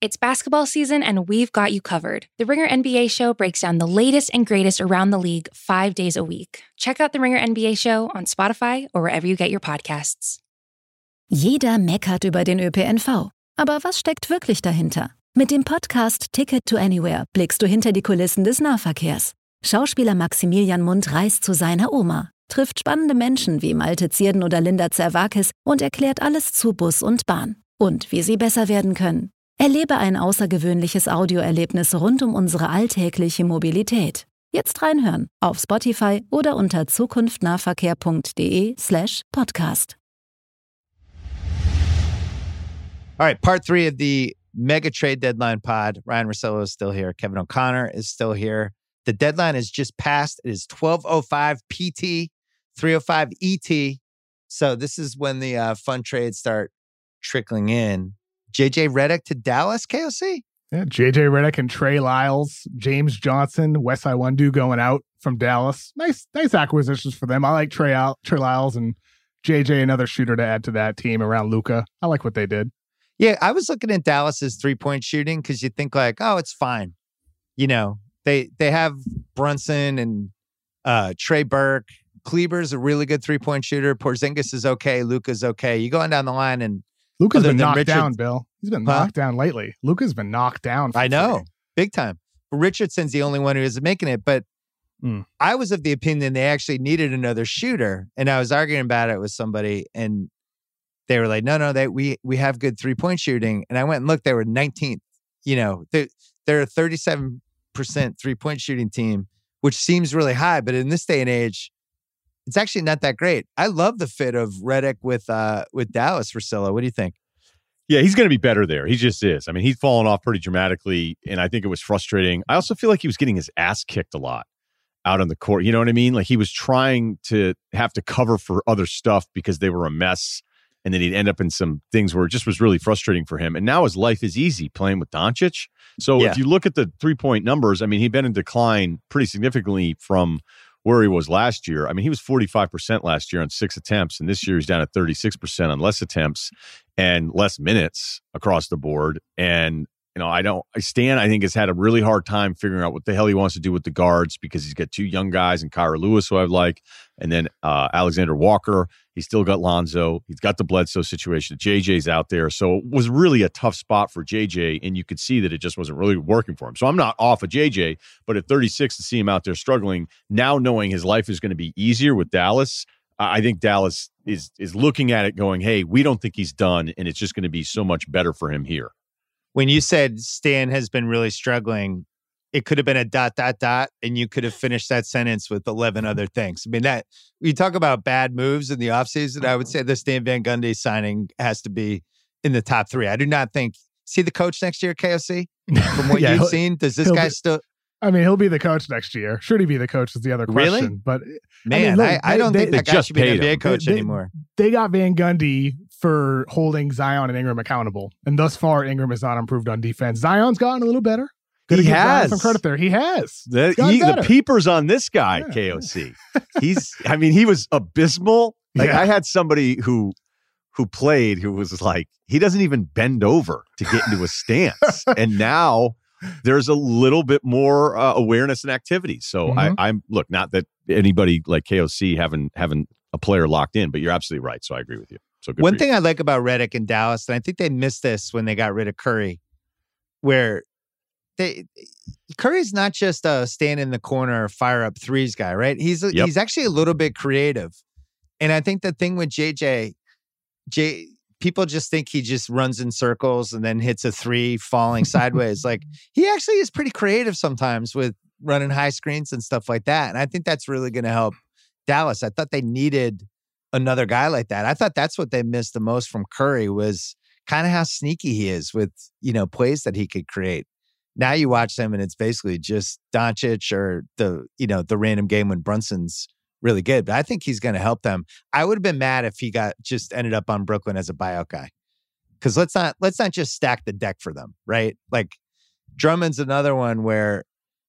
It's basketball season, and we've got you covered. The Ringer NBA Show breaks down the latest and greatest around the league 5 days a week. Check out The Ringer NBA Show on Spotify or wherever you get your podcasts. Jeder meckert über den ÖPNV. Aber was steckt wirklich dahinter? Mit dem Podcast Ticket to Anywhere blickst du hinter die Kulissen des Nahverkehrs. Schauspieler Maximilian Mundt reist zu seiner Oma, trifft spannende Menschen wie Malte Zierden oder Linda Zerwakis und erklärt alles zu Bus und Bahn. Und wie sie besser werden können. Erlebe ein außergewöhnliches Audioerlebnis rund um unsere alltägliche Mobilität. Jetzt reinhören auf Spotify oder unter zukunftnahverkehr.de/podcast. All right, part 3 of the mega trade deadline pod. Ryan Russillo is still here. Kevin O'Connor is still here. The deadline is just passed. It is 12:05 PT, 3:05 ET. So this is when the fun trades start trickling in. JJ Redick to Dallas, KOC? Yeah, JJ Redick and Trey Lyles, James Johnson, Wes Iwundu going out from Dallas. Nice acquisitions for them. I like Trey Lyles and JJ, another shooter to add to that team around Luka. I like what they did. Yeah, I was looking at Dallas's three-point shooting because you think like, oh, it's fine. You know, they have Brunson and Trey Burke. Kleber's a really good three-point shooter. Porzingis is okay. Luka's okay. You go on down the line and Luka's been knocked down, Bill. He's been knocked down lately. Luka's been knocked down. I know. Big time. But Richardson's the only one who isn't making it. But I was of the opinion they actually needed another shooter. And I was arguing about it with somebody. And they were like, no, we have good three-point shooting. And I went and looked. They were 19th. You know, they're a 37% three-point shooting team, which seems really high. But in this day and age, it's actually not that great. I love the fit of Redick with Dallas, Russillo. What do you think? Yeah, he's going to be better there. He just is. I mean, he's fallen off pretty dramatically, and I think it was frustrating. I also feel like he was getting his ass kicked a lot out on the court. You know what I mean? Like he was trying to have to cover for other stuff because they were a mess, and then he'd end up in some things where it just was really frustrating for him. And now his life is easy playing with Doncic. So if you look at the three-point numbers, I mean, he'd been in decline pretty significantly from where he was last year. I mean, he was 45% last year on 6 attempts, and this year he's down at 36% on less attempts and less minutes across the board. And, you know, Stan, I think, has had a really hard time figuring out what the hell he wants to do with the guards because he's got 2 young guys and Kyra Lewis, who I like, and then Alexander Walker. He's still got Lonzo. He's got the Bledsoe situation. JJ's out there. So it was really a tough spot for JJ, and you could see that it just wasn't really working for him. So I'm not off of JJ, but at 36 to see him out there struggling, now knowing his life is going to be easier with Dallas, I think Dallas is looking at it going, hey, we don't think he's done, and it's just going to be so much better for him here. When you said Stan has been really struggling, it could have been a ... and you could have finished that sentence with 11 other things. I mean, that you talk about bad moves in the offseason, I would say the Stan Van Gundy signing has to be in the top 3. I do not think, see the coach next year, KOC? From what you've seen, does this guy still... I mean, he'll be the coach next year. Should he be the coach is the other question. Really? But man, I don't think that guy should be an NBA coach anymore. They got Van Gundy for holding Zion and Ingram accountable. And thus far, Ingram has not improved on defense. Zion's gotten a little better. He has some credit there. He has. The peepers on this guy, KOC. He was abysmal. Like I had somebody who played who was like, he doesn't even bend over to get into a stance. And now there's a little bit more awareness and activity. So I'm look, not that anybody like KOC having a player locked in, but you're absolutely right. So I agree with you. So good. One thing I like about Redick in Dallas, and I think they missed this when they got rid of Curry, where Curry's not just a stand in the corner, fire up threes guy, right? He's actually a little bit creative. And I think the thing with JJ, people just think he just runs in circles and then hits a 3 falling sideways. Like he actually is pretty creative sometimes with running high screens and stuff like that. And I think that's really going to help Dallas. I thought they needed another guy like that. I thought that's what they missed the most from Curry was kind of how sneaky he is with, plays that he could create. Now you watch them and it's basically just Doncic or the random game when Brunson's really good. But I think he's going to help them. I would have been mad if he just ended up on Brooklyn as a buyout guy. Because let's not just stack the deck for them, right? Like Drummond's another one where,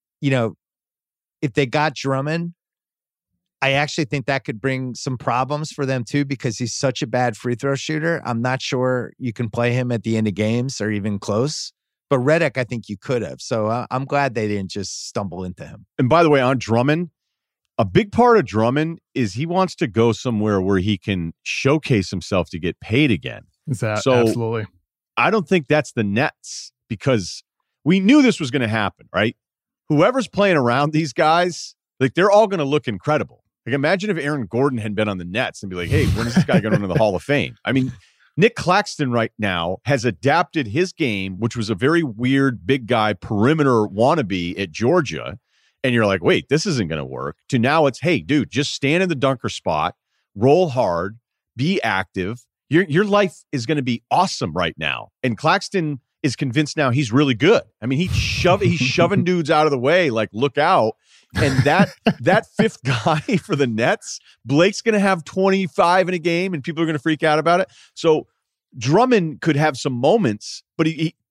if they got Drummond, I actually think that could bring some problems for them too, because he's such a bad free throw shooter. I'm not sure you can play him at the end of games or even close. But Redick, I think you could have. So I'm glad they didn't just stumble into him. And by the way, on Drummond, a big part of Drummond is he wants to go somewhere where he can showcase himself to get paid again. Absolutely. I don't think that's the Nets, because we knew this was going to happen, right? Whoever's playing around these guys, like, they're all going to look incredible. Like, imagine if Aaron Gordon had been on the Nets and be like, hey, when is this guy going into the Hall of Fame? I mean, Nick Claxton right now has adapted his game, which was a very weird big guy perimeter wannabe at Georgia. And you're like, wait, this isn't going to work. To now it's, hey, dude, just stand in the dunker spot, roll hard, be active. Your life is going to be awesome right now. And Claxton is convinced now he's really good. I mean, he's shoving dudes out of the way, like, look out. And that fifth guy for the Nets, Blake's going to have 25 in a game and people are going to freak out about it. So Drummond could have some moments, but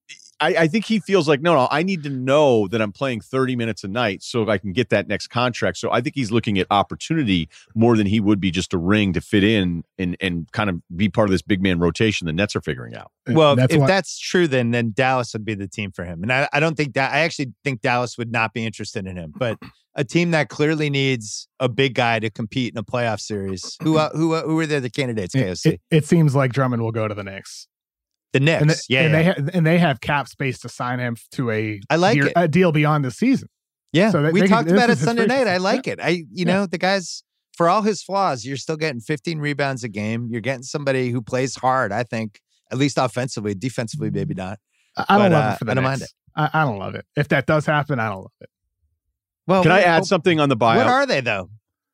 I think he feels like, no, I need to know that I'm playing 30 minutes a night so I can get that next contract. So I think he's looking at opportunity more than he would be just a ring to fit in and kind of be part of this big man rotation the Nets are figuring out. Well, if that's true, then Dallas would be the team for him. And I don't think that, I actually think Dallas would not be interested in him. But a team that clearly needs a big guy to compete in a playoff series, who are the candidates, KOC? It seems like Drummond will go to the Knicks. The Knicks, and they have cap space to sign him to a deal beyond the season. Yeah, so we talked about it Sunday night. I like it. The guys, for all his flaws, you're still getting 15 rebounds a game. You're getting somebody who plays hard. I think, at least offensively, defensively, maybe not. I don't love it for the Knicks. I don't mind it. I don't love it. If that does happen, I don't love it. Well, can I add something on the buyout? What are they though?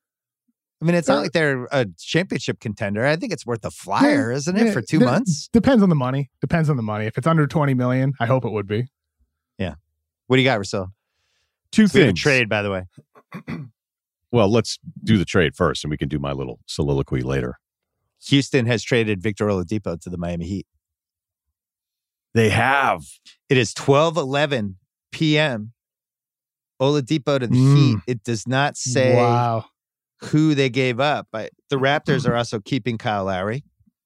I mean, it's not like they're a championship contender. I think it's worth a flyer, isn't it, for 2 months? Depends on the money. If it's under $20 million, I hope it would be. Yeah. What do you got, Russell? Two things. We have a trade, by the way. Well, let's do the trade first, and we can do my little soliloquy later. Houston has traded Victor Oladipo to the Miami Heat. They have. It is 12:11 p.m. Oladipo to the Heat. It does not say who they gave up, but the Raptors are also keeping Kyle Lowry,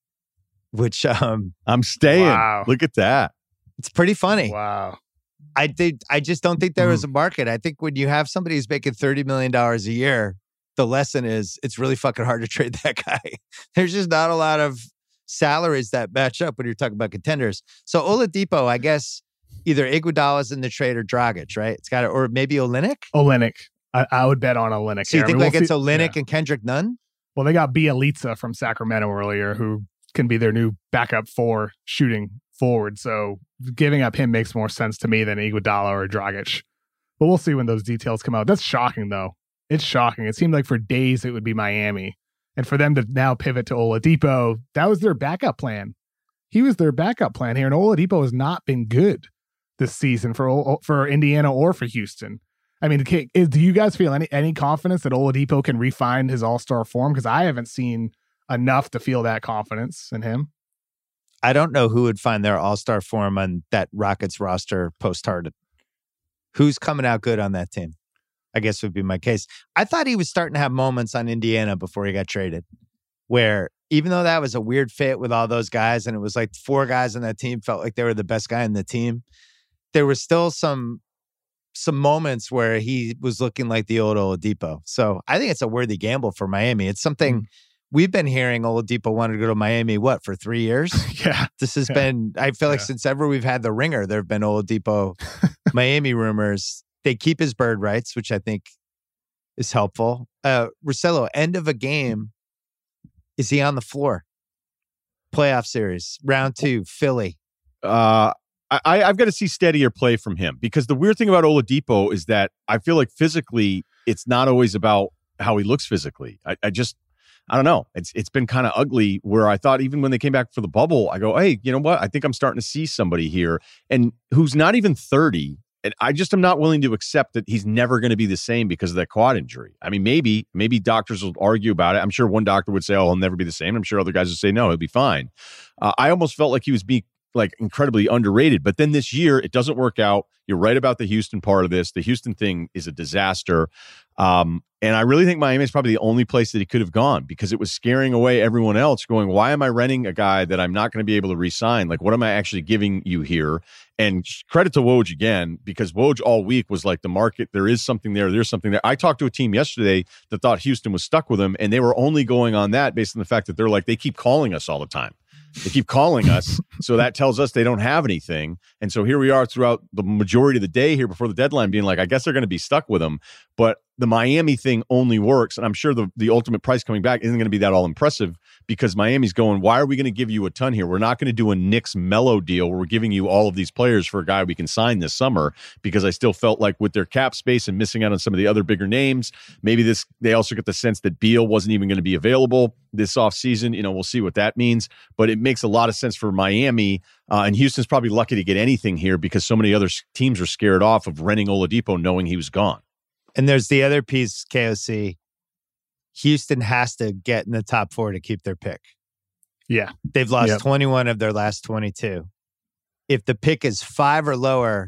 which I'm staying. Wow. Look at that. It's pretty funny. Wow. I just don't think there is a market. I think when you have somebody who's making $30 million a year, the lesson is it's really fucking hard to trade that guy. There's just not a lot of salaries that match up when you're talking about contenders. So Oladipo, I guess either Iguodala's in the trade or Dragic, right? It's got or maybe Olynyk. I would bet on Olynyk. So you think it's Olynyk and Kendrick Nunn? Well, they got Bielitsa from Sacramento earlier, who can be their new backup for shooting forward. So giving up him makes more sense to me than Iguodala or Dragic. But we'll see when those details come out. That's shocking, though. It's shocking. It seemed like for days it would be Miami. And for them to now pivot to Oladipo, that was their backup plan. He was their backup plan here. And Oladipo has not been good this season for Indiana or for Houston. I mean, do you guys feel any confidence that Oladipo can refine his all-star form? Because I haven't seen enough to feel that confidence in him. I don't know who would find their all-star form on that Rockets roster post-Harden. Who's coming out good on that team? I guess would be my case. I thought he was starting to have moments on Indiana before he got traded, where even though that was a weird fit with all those guys, and it was like 4 guys on that team felt like they were the best guy in the team, there was still some moments where he was looking like the old Oladipo. So I think it's a worthy gamble for Miami. It's something we've been hearing. Oladipo wanted to go to Miami, for 3 years? Yeah. This has been, I feel like since ever we've had the Ringer, there have been Oladipo Miami rumors. They keep his bird rights, which I think is helpful. Russillo, end of a game. Is he on the floor? Playoff series, round 2, Philly. I've got to see steadier play from him, because the weird thing about Oladipo is that I feel like physically, it's not always about how he looks physically. I don't know. It's been kind of ugly, where I thought even when they came back for the bubble, I go, hey, you know what? I think I'm starting to see somebody here, and who's not even 30. And I just am not willing to accept that he's never going to be the same because of that quad injury. I mean, maybe doctors will argue about it. I'm sure one doctor would say, oh, he'll never be the same. I'm sure other guys would say, no, he'll be fine. I almost felt like he was being like incredibly underrated. But then this year, it doesn't work out. You're right about the Houston part of this. The Houston thing is a disaster. And I really think Miami is probably the only place that he could have gone because it was scaring away everyone else going, why am I renting a guy that I'm not going to be able to re-sign? Like, what am I actually giving you here? And credit to Woj again, because Woj all week was like the market. There is something there. There's something there. I talked to a team yesterday that thought Houston was stuck with him, and they were only going on that based on the fact that they're like, they keep calling us all the time. They keep calling us. So that tells us they don't have anything. And so here we are throughout the majority of the day here before the deadline being like, I guess they're going to be stuck with him. But the Miami thing only works. And I'm sure the ultimate price coming back isn't going to be that all impressive because Miami's going, why are we going to give you a ton here? We're not going to do a Knicks Melo deal where we're giving you all of these players for a guy we can sign this summer, because I still felt like with their cap space and missing out on some of the other bigger names, maybe they also get the sense that Beal wasn't even going to be available this offseason. We'll see what that means. But it makes a lot of sense for Miami. And Houston's probably lucky to get anything here because so many other teams are scared off of renting Oladipo knowing he was gone. And there's the other piece, KOC. Houston has to get in the top 4 to keep their pick. Yeah. They've lost 21 of their last 22. If the pick is 5 or lower,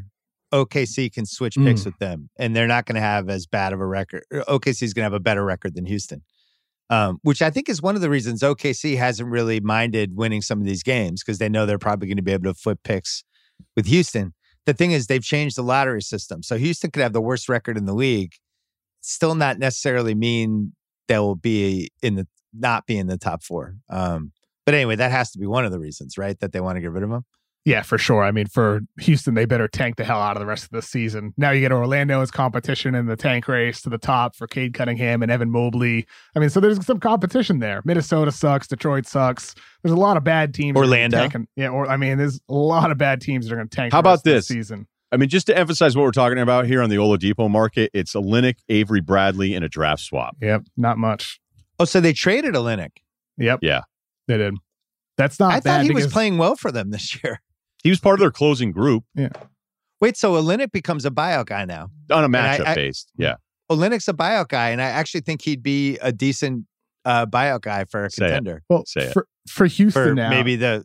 OKC can switch picks with them, and they're not going to have as bad of a record. OKC is going to have a better record than Houston, which I think is one of the reasons OKC hasn't really minded winning some of these games because they know they're probably going to be able to flip picks with Houston. The thing is, they've changed the lottery system. So Houston could have the worst record in the league, still not necessarily mean they will be not be in the top 4. But anyway, that has to be one of the reasons, right? That they want to get rid of him. Yeah, for sure. I mean, for Houston, they better tank the hell out of the rest of the season. Now you get Orlando as competition in the tank race to the top for Cade Cunningham and Evan Mobley. I mean, so there's some competition there. Minnesota sucks. Detroit sucks. There's a lot of bad teams. Orlando. There's a lot of bad teams that are going to tank. How about this season? I mean, just to emphasize what we're talking about here on the Oladipo market, it's Olynyk, Avery Bradley, and a draft swap. Yep, not much. Oh, so they traded Olynyk. Yep. Yeah. They did. That's not bad. I thought he was playing well for them this year. He was part of their closing group. Yeah. Wait, so Olynyk becomes a buyout guy now? On a matchup based. Yeah. Olynyk's a buyout guy, and I actually think he'd be a decent buyout guy for a contender. Well, for Houston for now. Maybe the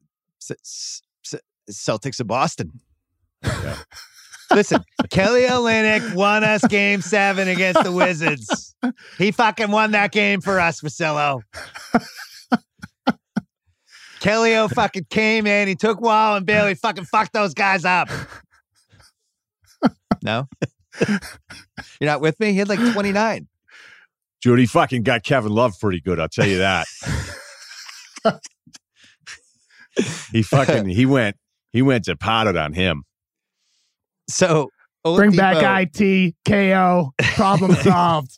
Celtics of Boston. Yeah. Listen, Kelly Olynyk won us Game 7 against the Wizards. He fucking won that game for us, Vasillo. Kelly O fucking came in. He took Wall and Bill. He fucking fucked those guys up. No? You're not with me? He had like 29. Judy fucking got Kevin Love pretty good, I'll tell you that. he went to potted on him. So Oladipo, bring back IT, KO, problem solved.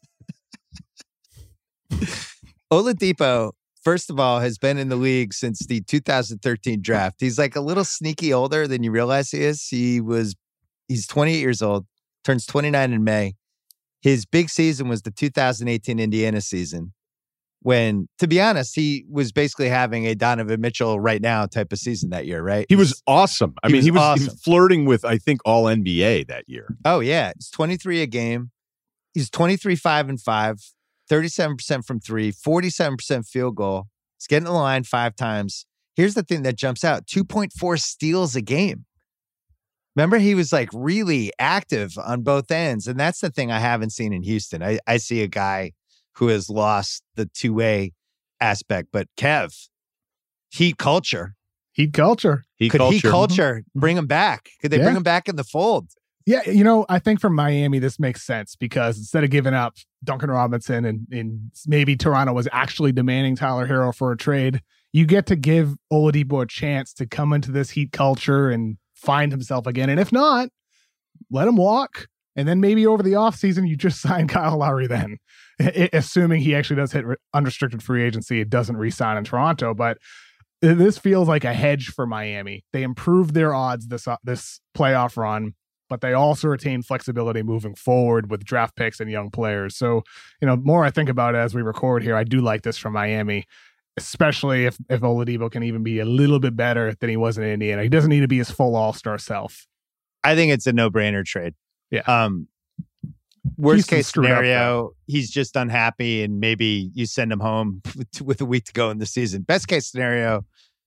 Oladipo, first of all, has been in the league since the 2013 draft. He's like a little sneaky older than you realize he is. He's 28 years old, turns 29 in May. His big season was the 2018 Indiana season when, to be honest, he was basically having a Donovan Mitchell right now type of season that year, right? He was awesome. He was awesome. Flirting with, I think, all NBA that year. Oh, yeah. It's 23 a game. He's 23, 5 and 5. 37% from 3, 47% field goal. He's getting the line 5 times. Here's the thing that jumps out. 2.4 steals a game. Remember, he was like really active on both ends. And that's the thing I haven't seen in Houston. I see a guy who has lost the two-way aspect. But Kev, Heat culture. Heat culture. Heat culture bring him back? Could they bring him back in the fold? Yeah, I think for Miami, this makes sense because instead of giving up Duncan Robinson and maybe Toronto was actually demanding Tyler Hero for a trade, you get to give Oladipo a chance to come into this Heat culture and find himself again. And if not, let him walk. And then maybe over the offseason, you just sign Kyle Lowry then, assuming he actually does hit unrestricted free agency. It doesn't re-sign in Toronto, but this feels like a hedge for Miami. They improved their odds this playoff run, but they also retain flexibility moving forward with draft picks and young players. So, more I think about it as we record here, I do like this from Miami, especially if Oladipo can even be a little bit better than he was in Indiana. He doesn't need to be his full all-star self. I think it's a no-brainer trade. Yeah. Worst case scenario, he's just unhappy and maybe you send him home with a week to go in the season. Best case scenario,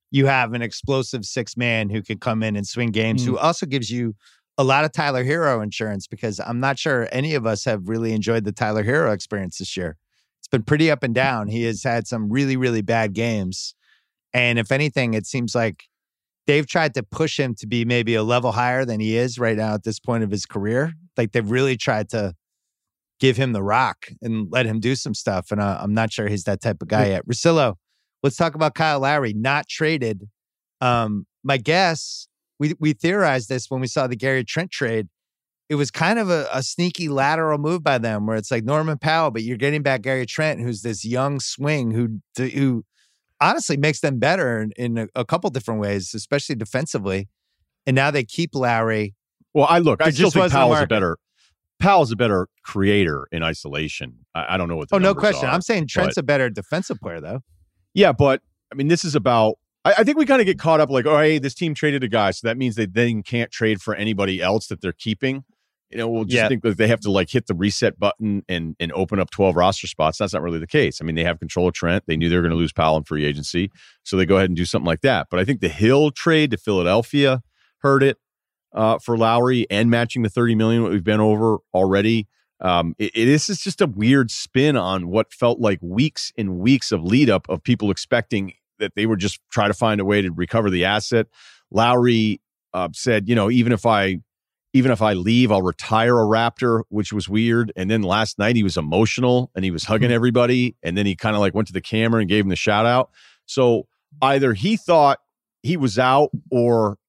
you have an explosive 6-man who could come in and swing games, who also gives you a lot of Tyler Hero insurance, because I'm not sure any of us have really enjoyed the Tyler Hero experience this year. It's been pretty up and down. He has had some really, really bad games. And if anything, it seems like they've tried to push him to be maybe a level higher than he is right now at this point of his career. Like they've really tried to give him the rock and let him do some stuff. And I'm not sure he's that type of guy yet. Russillo, let's talk about Kyle Lowry, not traded. My guess, we theorized this when we saw the Gary Trent trade. It was kind of a sneaky lateral move by them where it's like Norman Powell, but you're getting back Gary Trent, who's this young swing who honestly makes them better in a couple different ways, especially defensively. And now they keep Lowry. Well, I still think Powell's a better creator in isolation. I don't know what the numbers no question. are, I'm saying Trent's a better defensive player, though. Yeah, but I mean, this is about. I think we kind of get caught up like, oh, hey, this team traded a guy, so that means they then can't trade for anybody else that they're keeping. We'll just think that they have to like hit the reset button and open up 12 roster spots. That's not really the case. I mean, they have control of Trent. They knew they were going to lose Powell in free agency, so they go ahead and do something like that. But I think the Hill trade to Philadelphia hurt it for Lowry, and matching the $30 million what we've been over already. This is just a weird spin on what felt like weeks and weeks of lead up of people expecting that they would just try to find a way to recover the asset. Lowry said, even if I leave, I'll retire a Raptor, which was weird. And then last night he was emotional and he was hugging everybody. And then he kind of like went to the camera and gave him the shout out. So either he thought he was out, or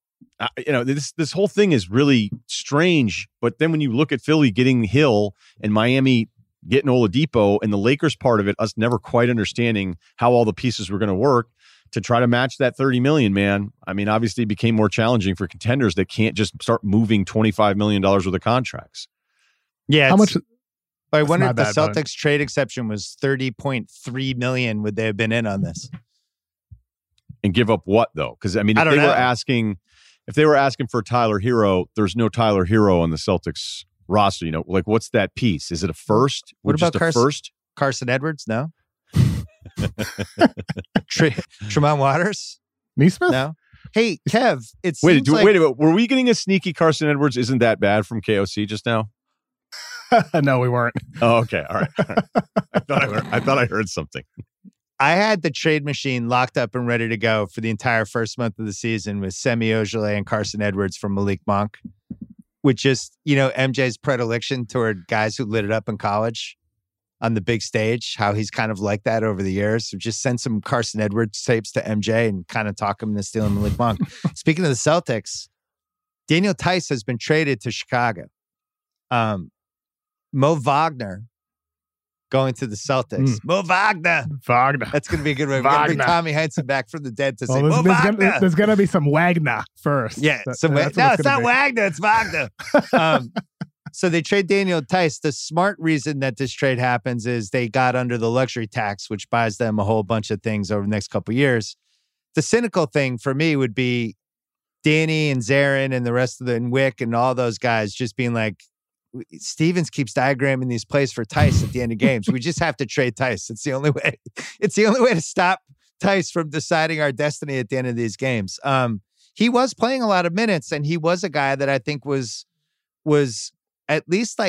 this whole thing is really strange. But then when you look at Philly getting Hill and Miami getting Oladipo, and the Lakers part of it, us never quite understanding how all the pieces were going to work to try to match that $30 million, man. I mean, obviously it became more challenging for contenders that can't just start moving $25 million worth of contracts. Yeah. How much? I wonder if the Celtics trade exception was $30.3 million. Would they have been in on this? And give up what though? Because I mean, if they were asking for Tyler Hero, there's no Tyler Hero on the Celtics roster. Like what's that piece? Is it a first? What about Carson Edwards? No. Tremont Waters? Neesmith? No. Hey, Kev, wait, were we getting a sneaky Carson Edwards? Isn't that bad from KOC just now? No, we weren't. Oh, okay. All right. I thought I heard something. I had the trade machine locked up and ready to go for the entire first month of the season with Semi Ojeleye and Carson Edwards from Malik Monk, which is, MJ's predilection toward guys who lit it up in college on the big stage, how he's kind of like that over the years. So just send some Carson Edwards tapes to MJ and kind of talk him into stealing Malik Monk. Speaking of the Celtics, Daniel Theis has been traded to Chicago. Mo Wagner going to the Celtics. Mo Wagner. That's going to be a good way. We're going to bring Tommy Heinsohn back from the dead to say, Mo Wagner. There's going to be some Wagner first. Yeah. No, it's not Wagner. It's Wagner. So they trade Daniel Theis. The smart reason that this trade happens is they got under the luxury tax, which buys them a whole bunch of things over the next couple of years. The cynical thing for me would be Danny and Zarin and the rest of and Wick and all those guys just being like, Stevens keeps diagramming these plays for Theis at the end of games. We just have to trade Theis. It's the only way. It's the only way to stop Theis from deciding our destiny at the end of these games. He was playing a lot of minutes, and he was a guy that I think was at least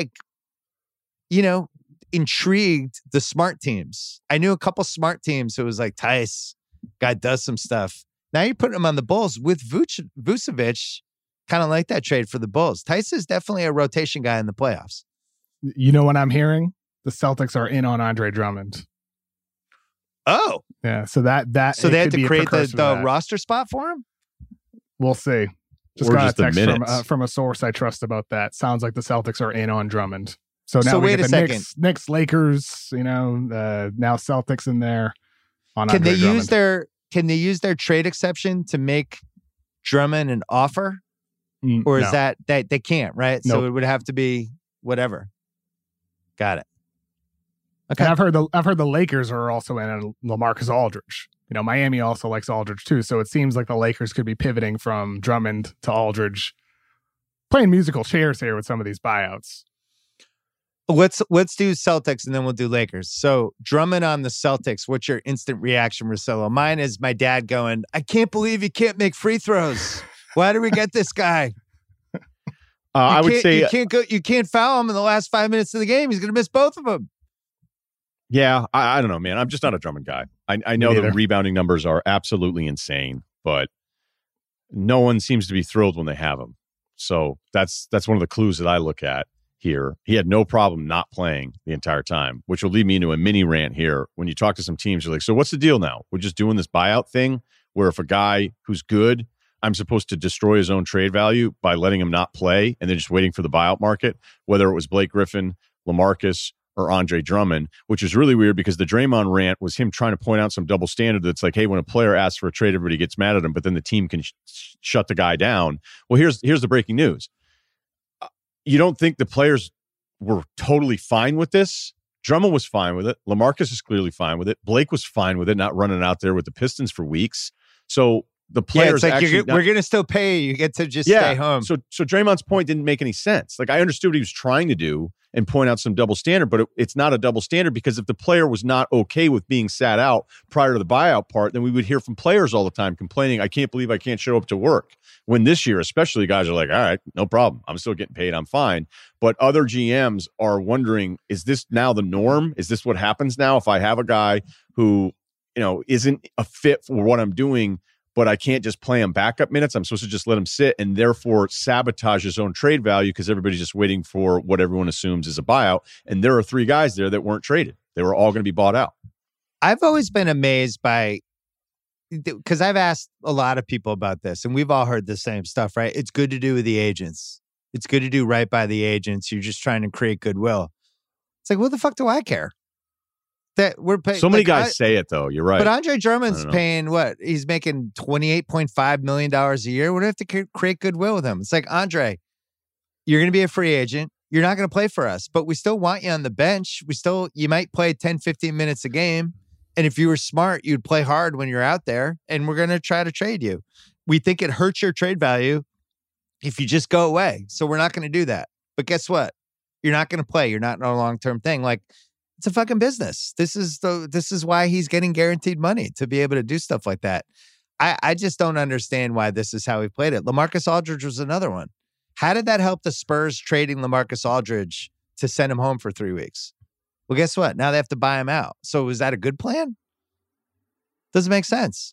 intrigued the smart teams. I knew a couple smart teams who was like, Theis, guy does some stuff. Now you're putting him on the Bulls with Vucevic. Kind of like that trade for the Bulls. Theis is definitely a rotation guy in the playoffs. You know what I'm hearing? The Celtics are in on Andre Drummond. Oh. Yeah, so that so they had to create the roster spot for him? We'll see. Just got a text from a source I trust about that. Sounds like the Celtics are in on Drummond. So now we get the Knicks, Lakers, now Celtics in there on Andre Drummond. Can they use their trade exception to make Drummond an offer? Or is that they can't, right? Nope. So it would have to be whatever. Got it. Okay. And I've heard the Lakers are also in on LaMarcus Aldridge. Miami also likes Aldridge too. So it seems like the Lakers could be pivoting from Drummond to Aldridge, playing musical chairs here with some of these buyouts. Let's do Celtics and then we'll do Lakers. So Drummond on the Celtics, what's your instant reaction, Russillo? Mine is my dad going, I can't believe he can't make free throws. Why do we get this guy? I would say you can't foul him in the last 5 minutes of the game. He's going to miss both of them. Yeah, I don't know, man. I'm just not a Drummond guy. I know the rebounding numbers are absolutely insane, but no one seems to be thrilled when they have him. So that's one of the clues that I look at here. He had no problem not playing the entire time, which will lead me into a mini rant here. When you talk to some teams, you're like, so what's the deal now? We're just doing this buyout thing where if a guy who's good, I'm supposed to destroy his own trade value by letting him not play and then just waiting for the buyout market, whether it was Blake Griffin, LaMarcus, or Andre Drummond, which is really weird because the Draymond rant was him trying to point out some double standard that's like, hey, when a player asks for a trade, everybody gets mad at him, but then the team can shut the guy down. Well, here's the breaking news. You don't think the players were totally fine with this? Drummond was fine with it. LaMarcus is clearly fine with it. Blake was fine with it, not running out there with the Pistons for weeks. So the players it's like we're going to still pay you. You get to just stay home. So Draymond's point didn't make any sense. Like, I understood what he was trying to do and point out some double standard, but it's not a double standard because if the player was not okay with being sat out prior to the buyout part, then we would hear from players all the time complaining, I can't believe I can't show up to work. When this year, especially, guys are like, all right, no problem. I'm still getting paid. I'm fine. But other GMs are wondering, is this now the norm? Is this what happens now if I have a guy who, isn't a fit for what I'm doing, but I can't just play him backup minutes? I'm supposed to just let him sit and therefore sabotage his own trade value because everybody's just waiting for what everyone assumes is a buyout. And there are 3 guys there that weren't traded. They were all going to be bought out. I've always been amazed by, because I've asked a lot of people about this and we've all heard the same stuff, right? It's good to do with the agents. It's good to do right by the agents. You're just trying to create goodwill. It's like, what the fuck do I care? That we're paying. So many guys say it though. You're right. But Andre Drummond's paying what? He's making $28.5 million a year. We're going to have to create goodwill with him. It's like, Andre, you're going to be a free agent. You're not going to play for us, but we still want you on the bench. You might play 10, 15 minutes a game. And if you were smart, you'd play hard when you're out there. And we're going to try to trade you. We think it hurts your trade value if you just go away. So we're not going to do that. But guess what? You're not going to play. You're not in a long-term thing. Like, it's a fucking business. This is why he's getting guaranteed money to be able to do stuff like that. I just don't understand why this is how he played it. LaMarcus Aldridge was another one. How did that help the Spurs trading LaMarcus Aldridge to send him home for 3 weeks? Well, guess what? Now they have to buy him out. So was that a good plan? Doesn't make sense.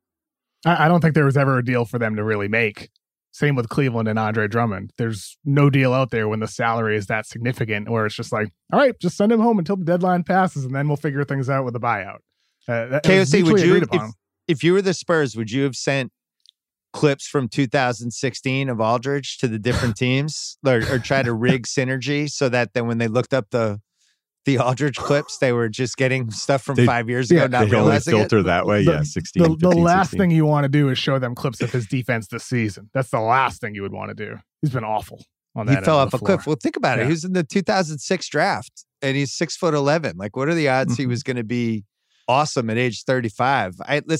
I don't think there was ever a deal for them to really make. Same with Cleveland and Andre Drummond. There's no deal out there when the salary is that significant where it's just like, all right, just send him home until the deadline passes and then we'll figure things out with the buyout. KOC, would you, if you were the Spurs, would you have sent clips from 2016 of Aldridge to the different teams or try to rig synergy so that then when they looked up the Aldridge clips, they were just getting stuff from 5 years ago, not realizing it? Filter that way, 16. The last thing you want to do is show them clips of his defense this season. That's the last thing you would want to do. He's been awful on that. He fell off a cliff. Well, think about it. He was in the 2006 draft, and he's 6'11". Like, what are the odds he was going to be awesome at age 35?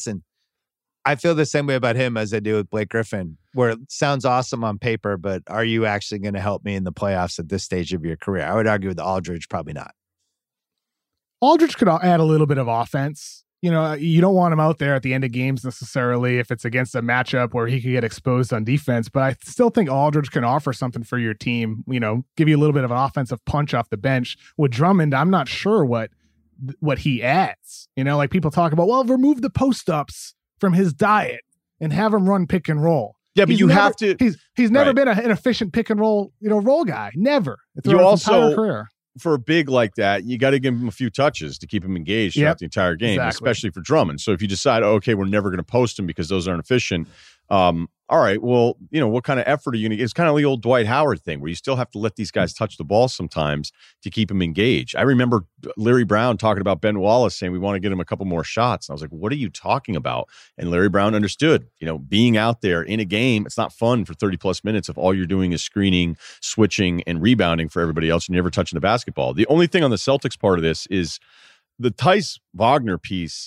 I feel the same way about him as I do with Blake Griffin, where it sounds awesome on paper, but are you actually going to help me in the playoffs at this stage of your career? I would argue with Aldridge, probably not. Aldridge could add a little bit of offense. You don't want him out there at the end of games necessarily if it's against a matchup where he could get exposed on defense. But I still think Aldridge can offer something for your team, give you a little bit of an offensive punch off the bench. With Drummond, I'm not sure what he adds. Like people talk about, well, remove the post-ups from his diet and have him run pick and roll. Yeah, but have to. He's never been an efficient pick and roll, role guy. Never. You also, career. For a big like that, you got to give him a few touches to keep him engaged throughout the entire game, especially for Drummond. So if you decide, okay, we're never going to post him because those aren't efficient. All right, well, what kind of effort are you going to? It's kind of the old Dwight Howard thing where you still have to let these guys touch the ball sometimes to keep them engaged. I remember Larry Brown talking about Ben Wallace saying we want to get him a couple more shots. And I was like, what are you talking about? And Larry Brown understood, being out there in a game, it's not fun for 30 plus minutes if all you're doing is screening, switching, and rebounding for everybody else and you're never touching the basketball. The only thing on the Celtics part of this is the Theis Wagner piece.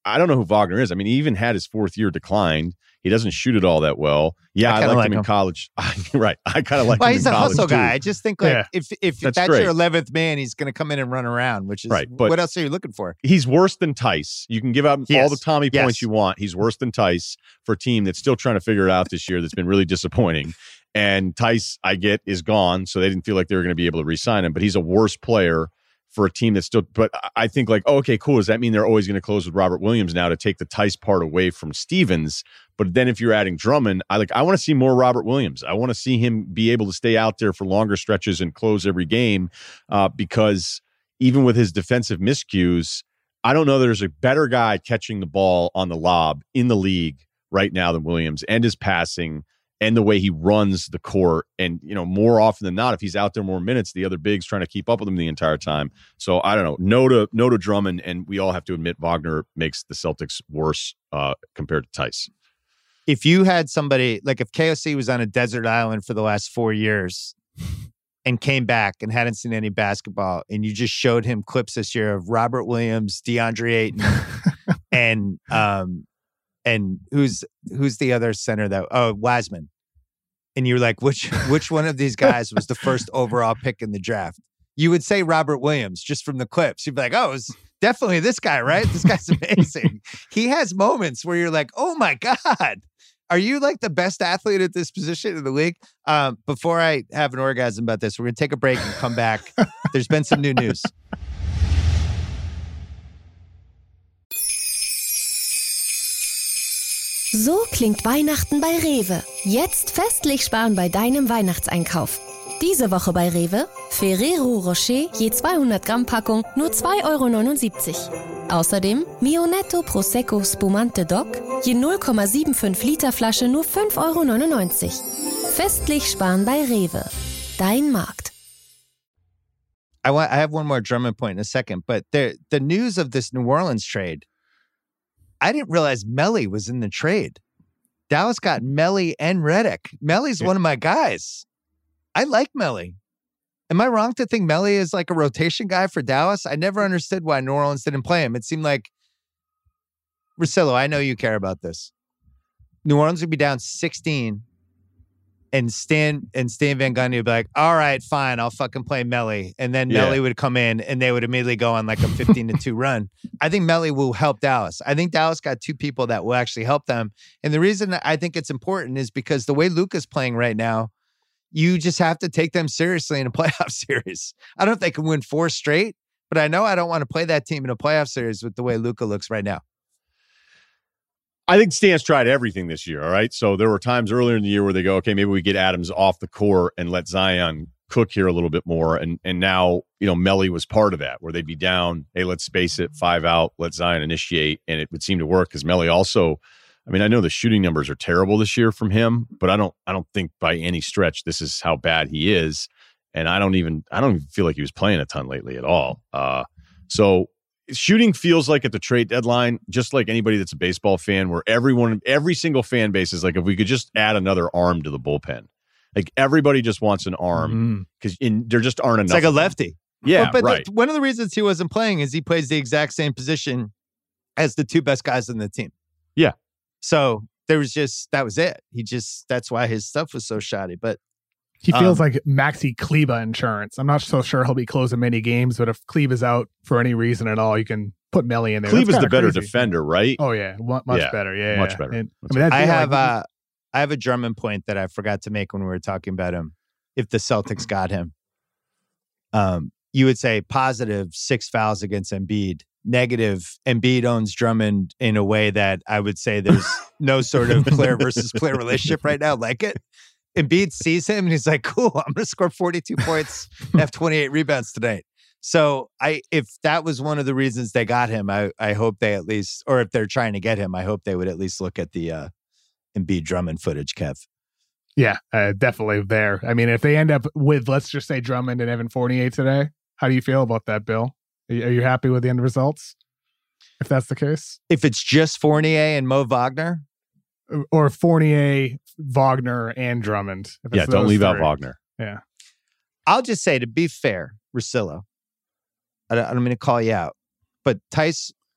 I don't know who Wagner is. I mean, he even had his fourth year declined. He doesn't shoot it all that well. Yeah, I liked him in college. Right. I kind of like him in college. He's a hustle guy. I just think if that's great. your 11th man, he's going to come in and run around, which is right. But what else are you looking for? He's worse than Tice. You can give out all the Tommy points you want. He's worse than Tice for a team that's still trying to figure it out this year. That's been really disappointing. And Tice, I get, is gone, so they didn't feel like they were going to be able to re-sign him. But he's a worse player for a team that's still. But I think okay, cool. Does that mean they're always going to close with Robert Williams now to take the Tice part away from Stevens? But then if you're adding Drummond, I want to see more Robert Williams. I want to see him be able to stay out there for longer stretches and close every game because even with his defensive miscues, I don't know there's a better guy catching the ball on the lob in the league right now than Williams, and his passing and the way he runs the court. And, more often than not, if he's out there more minutes, the other bigs trying to keep up with him the entire time. So I don't know. No to Drummond, and we all have to admit Wagner makes the Celtics worse compared to Tice. If you had somebody, like if KOC was on a desert island for the last 4 years and came back and hadn't seen any basketball, and you just showed him clips this year of Robert Williams, DeAndre Ayton, and who's the other center Wiseman, and you're like, which one of these guys was the first overall pick in the draft? You would say Robert Williams just from the clips. You'd be like, oh, it's definitely this guy, right? This guy's amazing. He has moments where you're like, oh my God, are you like the best athlete at this position in the league? Before I have an orgasm about this, we're going to take a break and come back. There's been some new news. So klingt Weihnachten bei Rewe. Jetzt festlich sparen bei deinem Weihnachtseinkauf. Diese Woche bei Rewe: Ferrero Rocher je 200 Gramm Packung nur 2,79 €. Außerdem Mio-Netto Prosecco Spumante Doc je 0,75 Liter Flasche nur 5,99 €. Festlich sparen bei Rewe. Dein Markt. I have one more Drummond point in a second, but the news of this New Orleans trade, I didn't realize Melly was in the trade. Dallas got Melly and Redick. Melly's one of my guys. I like Melly. Am I wrong to think Melly is like a rotation guy for Dallas? I never understood why New Orleans didn't play him. It seemed like, Russillo, I know you care about this. New Orleans would be down 16, and Stan Van Gundy would be like, all right, fine, I'll fucking play Melly. And then Melly would come in and they would immediately go on like a 15-2 run. I think Melly will help Dallas. I think Dallas got two people that will actually help them. And the reason I think it's important is because the way Luka's playing right now, you just have to take them seriously in a playoff series. I don't know if they can win 4 straight, but I know I don't want to play that team in a playoff series with the way Luka looks right now. I think Stan's tried everything this year, all right? So there were times earlier in the year where they go, okay, maybe we get Adams off the court and let Zion cook here a little bit more. And now, Melly was part of that, where they'd be down, hey, let's space it, 5 out, let Zion initiate. And it would seem to work because Melly also, I know the shooting numbers are terrible this year from him, but I don't think by any stretch this is how bad he is. And I don't even feel like he was playing a ton lately at all. So shooting feels like at the trade deadline, just like anybody that's a baseball fan, where every single fan base is like, if we could just add another arm to the bullpen. Like everybody just wants an arm because there just aren't enough. It's like a lefty. Yeah, but right. One of the reasons he wasn't playing is he plays the exact same position as the 2 best guys in the team. Yeah. So that was it. That's why his stuff was so shoddy. But he feels like Maxi Kleber insurance. I'm not so sure he'll be closing many games, but if Kleber's out for any reason at all, you can put Melly in there. Kleber's the better defender, right? Oh yeah, much better. Yeah, much better. And, I have a Drummond point that I forgot to make when we were talking about him. If the Celtics got him, you would say positive 6 fouls against Embiid. Negative, Embiid owns Drummond in a way that I would say there's no sort of player versus player relationship right now like it. Embiid sees him and he's like, cool, I'm going to score 42 points and have 28 rebounds tonight. So if that was one of the reasons they got him, I hope they at least, or if they're trying to get him, I hope they would at least look at the Embiid Drummond footage, Kev. Yeah, definitely there. If they end up with, let's just say, Drummond and Evan Fournier today, how do you feel about that, Bill? Are you happy with the end results? If that's the case? If it's just Fournier and Mo Wagner? Or Fournier, Wagner, and Drummond. Yeah, don't leave out Wagner. Yeah. I'll just say, to be fair, Russillo, I'm going to call you out, but Tice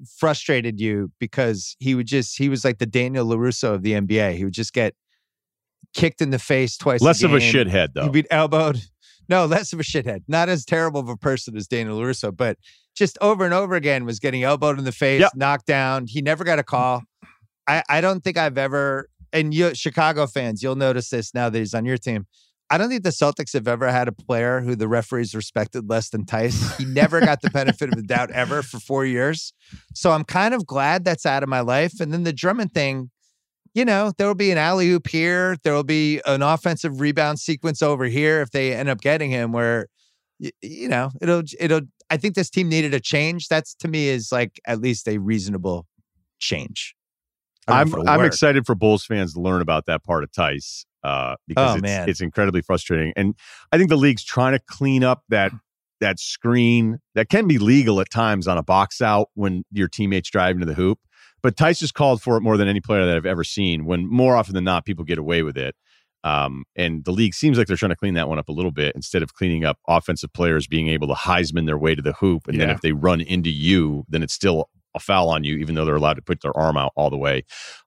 frustrated you because he was like the Daniel LaRusso of the NBA. He would just get kicked in the face twice a game. Less of a shithead, though. He'd be elbowed. No, less of a shithead. Not as terrible of a person as Daniel LaRusso, but just over and over again was getting elbowed in the face, knocked down. He never got a call. I don't think I've ever, and you Chicago fans, you'll notice this now that he's on your team. I don't think the Celtics have ever had a player who the referees respected less than Theis. He never got the benefit of the doubt ever for 4 years. So I'm kind of glad that's out of my life. And then the Drummond thing, you know, there will be an alley-oop here. There will be an offensive rebound sequence over here if they end up getting him where, you know, it'll, I think this team needed a change. That's to me is like at least a reasonable change. I'm excited for Bulls fans to learn about that part of Theis. Because it's incredibly frustrating. And I think the league's trying to clean up that screen that can be legal at times on a box out when your teammate's driving to the hoop. But Theis has called for it more than any player that I've ever seen, when more often than not, people get away with it. And the league seems like they're trying to clean that one up a little bit instead of cleaning up offensive players being able to Heisman their way to the hoop. And then if they run into you, then it's still a foul on you, even though they're allowed to put their arm out all the way.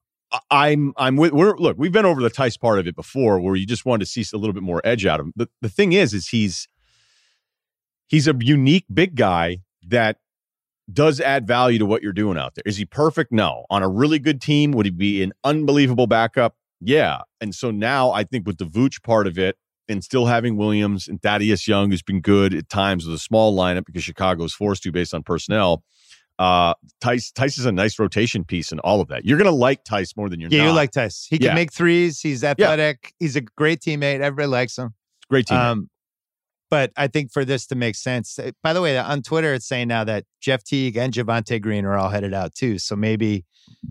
Look, we've been over the Theis part of it before where you just wanted to see a little bit more edge out of him. The thing is he's a unique big guy that does add value to what you're doing out there. Is he perfect? No. On a really good team, would he be an unbelievable backup? Yeah. And so now I think with the Vooch part of it and still having Williams and Thaddeus Young, who's been good at times with a small lineup because Chicago is forced to based on personnel, Theis is a nice rotation piece in all of that. You're going to like Theis more than you're not. Yeah, you like Theis. He can make threes. He's athletic. Yeah. He's a great teammate. Everybody likes him. Great teammate. But I think for this to make sense, by the way, on Twitter, it's saying now that Jeff Teague and Javonte Green are all headed out too. So maybe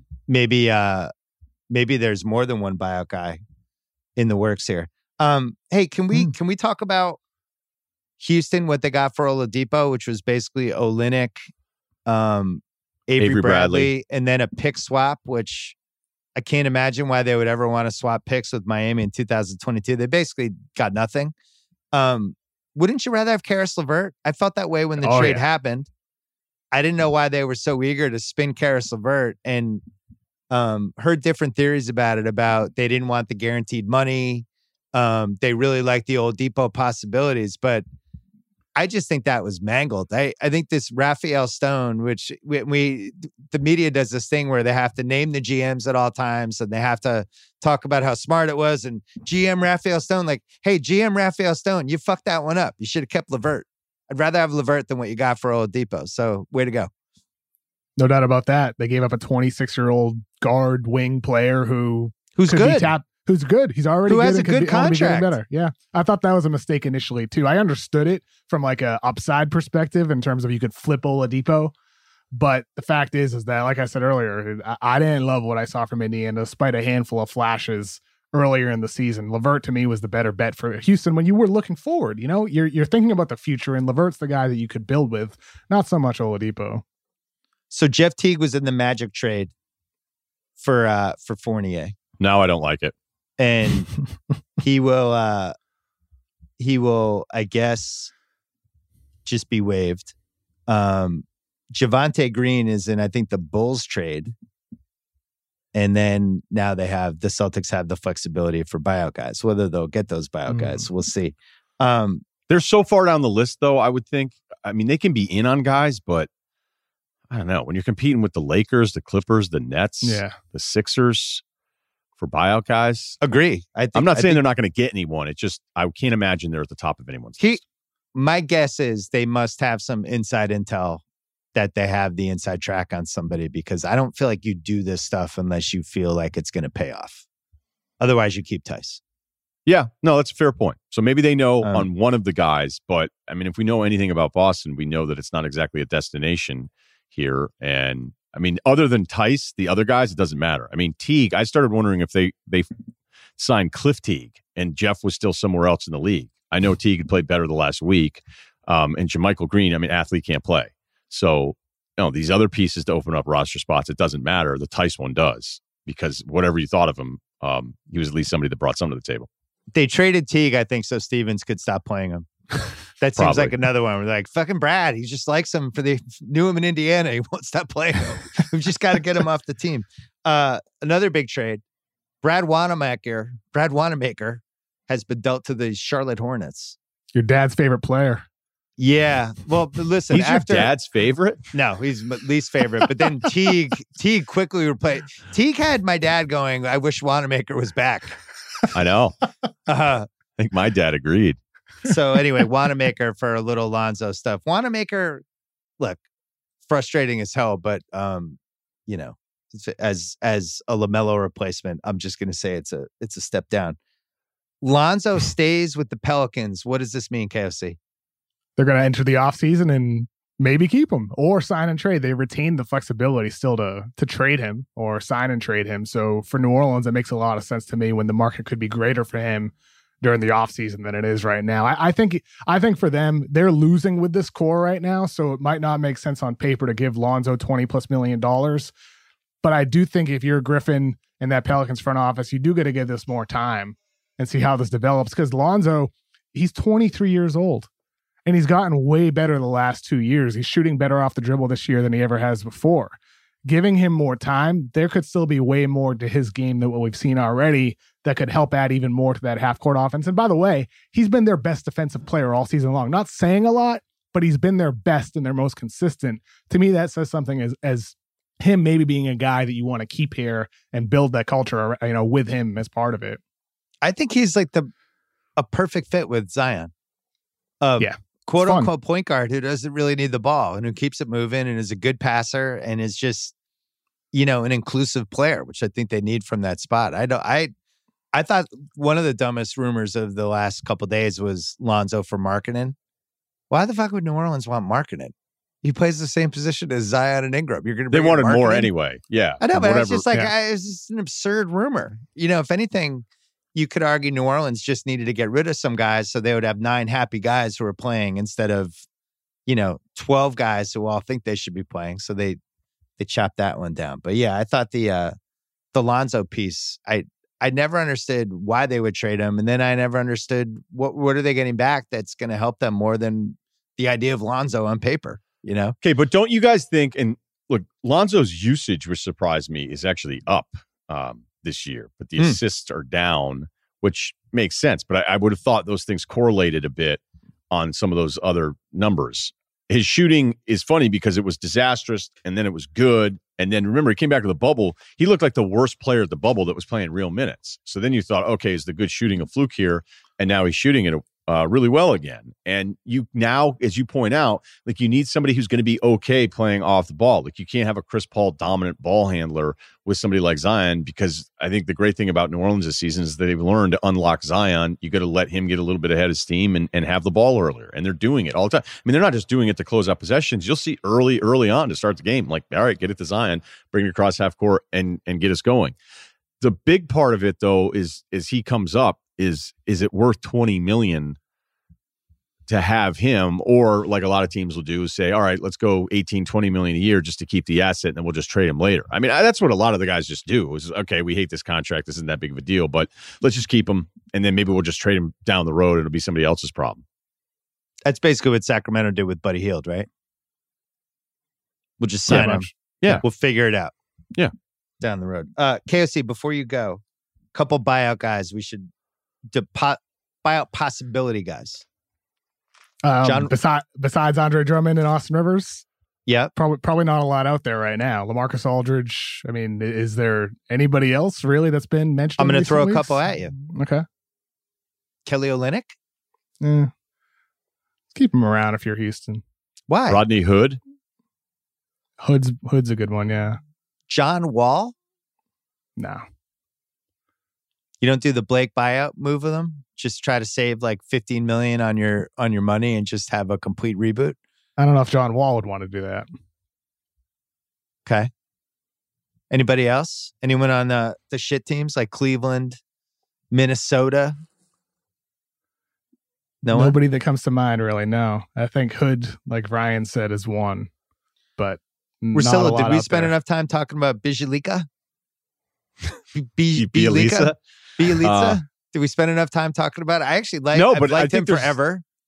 there's more than one buyout guy in the works here. Hey, can we talk about Houston, what they got for Oladipo, which was basically Olynyk, Avery Bradley, and then a pick swap, which I can't imagine why they would ever want to swap picks with Miami in 2022. They basically got nothing. Wouldn't you rather have Karis LeVert? I felt that way when the trade happened. I didn't know why they were so eager to spin Karis LeVert, and heard different theories about it, about they didn't want the guaranteed money. They really liked the Oladipo possibilities, but I just think that was mangled. I think this Raphael Stone, which the media does this thing where they have to name the GMs at all times and they have to talk about how smart it was. And GM Raphael Stone, like, hey, GM Raphael Stone, you fucked that one up. You should have kept LeVert. I'd rather have LeVert than what you got for Oladipo. So way to go. No doubt about that. They gave up a 26-year-old guard wing player who's good. Who's good. He's already who good. Has a good contract. Better. Yeah. I thought that was a mistake initially too. I understood it from like a upside perspective in terms of you could flip Oladipo. But the fact is that, like I said earlier, I didn't love what I saw from Indiana, despite a handful of flashes earlier in the season. LeVert to me was the better bet for Houston when you were looking forward. You know, you're thinking about the future, and LeVert's the guy that you could build with, not so much Oladipo. So Jeff Teague was in the Magic trade for Fournier. Now I don't like it. And he will, I guess, just be waived. Javonte Green is in, I think, the Bulls trade. And then now the Celtics have the flexibility for buyout guys. Whether they'll get those buyout guys, we'll see. They're so far down the list, though, I would think. I mean, they can be in on guys, but I don't know. When you're competing with the Lakers, the Clippers, the Nets, the Sixers for buyout guys. Agree. I'm not saying they're not going to get anyone. It's just I can't imagine they're at the top of anyone's list. My guess is they must have some inside intel that they have the inside track on somebody, because I don't feel like you do this stuff unless you feel like it's going to pay off. Otherwise, you keep Theis. Yeah, no, that's a fair point. So maybe they know on one of the guys, but I mean, if we know anything about Boston, we know that it's not exactly a destination here. And I mean, other than Theis, the other guys, it doesn't matter. I mean, Teague, I started wondering if they signed Cliff Teague and Jeff was still somewhere else in the league. I know Teague had played better the last week. And JaMychal Green, I mean, athlete can't play. So, these other pieces to open up roster spots, it doesn't matter. The Theis one does, because whatever you thought of him, he was at least somebody that brought something to the table. They traded Teague, I think, so Stevens could stop playing him. That seems like another one. We're like, fucking Brad. He just likes him knew him in Indiana. He won't stop playing him. We've just got to get him off the team. Another big trade. Brad Wanamaker has been dealt to the Charlotte Hornets. Your dad's favorite player. Yeah. Well, listen. He's your dad's favorite? No, he's my least favorite. But then Teague quickly replaced. Teague had my dad going, I wish Wanamaker was back. I know. I think my dad agreed. So anyway, Wanamaker for a little Lonzo stuff. Wanamaker, look, frustrating as hell, but you know, as a LaMelo replacement, I'm just going to say it's a step down. Lonzo stays with the Pelicans. What does this mean, KFC? They're going to enter the offseason and maybe keep him or sign and trade. They retain the flexibility still to trade him or sign and trade him. So for New Orleans, it makes a lot of sense to me when the market could be greater for him during the offseason than it is right now. I think for them, they're losing with this core right now, so it might not make sense on paper to give Lonzo $20+ million. But I do think if you're Griffin and that Pelicans front office, you do got to give this more time and see how this develops, because Lonzo, he's 23 years old. And he's gotten way better the last 2 years. He's shooting better off the dribble this year than he ever has before. Giving him more time, there could still be way more to his game than what we've seen already that could help add even more to that half-court offense. And by the way, he's been their best defensive player all season long. Not saying a lot, but he's been their best and their most consistent. To me, that says something as him maybe being a guy that you want to keep here and build that culture, with him as part of it. I think he's like a perfect fit with Zion. Yeah. Quote unquote point guard who doesn't really need the ball and who keeps it moving and is a good passer and is just, an inclusive player, which I think they need from that spot. I thought one of the dumbest rumors of the last couple of days was Lonzo for Markkanen. Why the fuck would New Orleans want Markkanen? He plays the same position as Zion and Ingram. You're going to They wanted more anyway. Yeah. I know, but it's just it's just an absurd rumor. If anything, you could argue New Orleans just needed to get rid of some guys so they would have 9 happy guys who are playing instead of, 12 guys who all think they should be playing. So they chopped that one down. But yeah, I thought the Lonzo piece, I never understood why they would trade him. And then I never understood what are they getting back that's going to help them more than the idea of Lonzo on paper, Okay, but don't you guys think, and look, Lonzo's usage, which surprised me, is actually up this year, but the assists are down, which makes sense. But I would have thought those things correlated a bit on some of those other numbers. His shooting is funny because it was disastrous and then it was good. And then remember, he came back to the bubble. He looked like the worst player at the bubble that was playing real minutes. So then you thought, okay, is the good shooting a fluke here? And now he's shooting it really well again. And you now, as you point out, like you need somebody who's going to be okay playing off the ball. Like you can't have a Chris Paul dominant ball handler with somebody like Zion, because I think the great thing about New Orleans this season is that they've learned to unlock Zion. You got to let him get a little bit ahead of steam and have the ball earlier. And they're doing it all the time. I mean, they're not just doing it to close out possessions. You'll see early on to start the game, like, all right, get it to Zion, bring it across half court and get us going. The big part of it though is he comes up, is it worth $20 million to have him? Or like a lot of teams will do is say, all right, let's go 18, 20 million a year just to keep the asset, and then we'll just trade him later. I mean, that's what a lot of the guys just do is, okay, we hate this contract. This isn't that big of a deal, but let's just keep him. And then maybe we'll just trade him down the road. It'll be somebody else's problem. That's basically what Sacramento did with Buddy Hield, right? We'll just sign him. Yeah. We'll figure it out. Yeah. Down the road. KOC, before you go, a couple buyout guys we should buyout possibility guys. John, besides Andre Drummond and Austin Rivers, yeah, probably not a lot out there right now. LaMarcus Aldridge. I mean, is there anybody else really that's been mentioned? I'm going to throw a couple at you. Okay, Kelly Olynyk. Keep him around if you're Houston. Why? Rodney Hood. Hood's a good one. Yeah. John Wall. No. You don't do the Blake buyout move with him? Just try to save like $15 million on your money and just have a complete reboot? I don't know if John Wall would want to do that. Okay. Anybody else? Anyone on the shit teams like Cleveland, Minnesota? Nobody that comes to mind, really. No. I think Hood, like Ryan said, is one. But Russillo, did we spend enough time talking about Bjelica? Bjelica? Did we spend enough time talking about it? I actually I've liked him forever.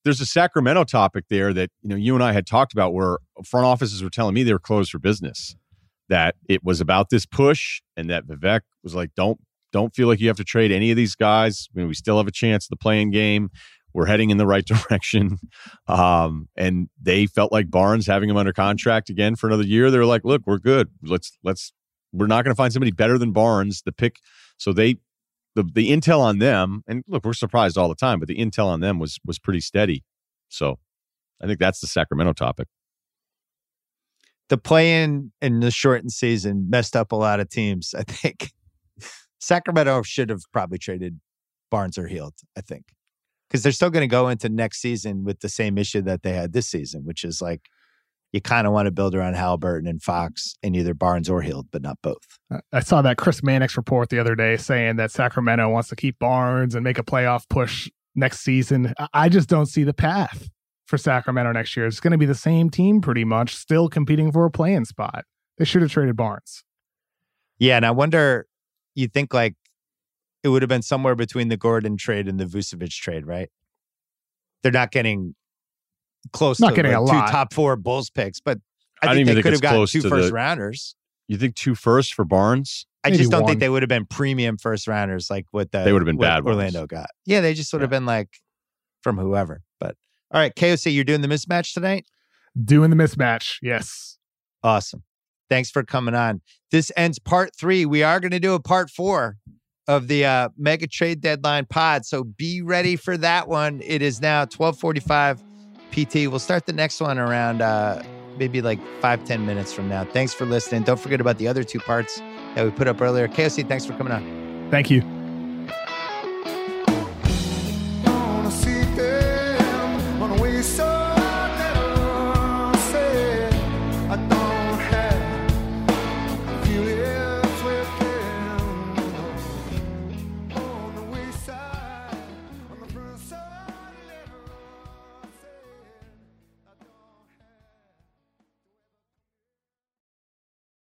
there's a Sacramento topic there that, you and I had talked about, where front offices were telling me they were closed for business, that it was about this push, and that Vivek was like, don't feel like you have to trade any of these guys. We still have a chance at the play-in game. We're heading in the right direction. And they felt like Barnes, having him under contract again for another year, they were like, look, we're good. We're not going to find somebody better than Barnes. The pick. So the intel on them, and look, we're surprised all the time, but the intel on them was pretty steady. So I think that's the Sacramento topic. The play-in and the shortened season messed up a lot of teams. I think Sacramento should have probably traded Barnes or Hield, I think, because they're still going to go into next season with the same issue that they had this season, which is like, you kind of want to build around Halliburton and Fox and either Barnes or Hield, but not both. I saw that Chris Mannix report the other day saying that Sacramento wants to keep Barnes and make a playoff push next season. I just don't see the path for Sacramento next year. It's going to be the same team pretty much, still competing for a play-in spot. They should have traded Barnes. Yeah, and I wonder, you think like it would have been somewhere between the Gordon trade and the Vucevic trade, right? They're not getting close to getting like a two lot. top 4 Bulls picks, but I think they could have gotten 2 first rounders. You think 2 firsts for Barnes? I Maybe just don't one. think they would have been premium first rounders like what They would have been bad Orlando ones. got. Yeah, they just would have been like from whoever. But all right, KOC, you're doing the mismatch tonight? Doing the mismatch, yes. Awesome. Thanks for coming on. This ends part 3. We are going to do a part 4 of the Mega Trade Deadline pod, so be ready for that one. It is now 12:45 PT. We'll start the next one around maybe like 5-10 minutes from now. Thanks for listening. Don't forget about the other 2 parts that we put up earlier. KOC, thanks for coming on. Thank you.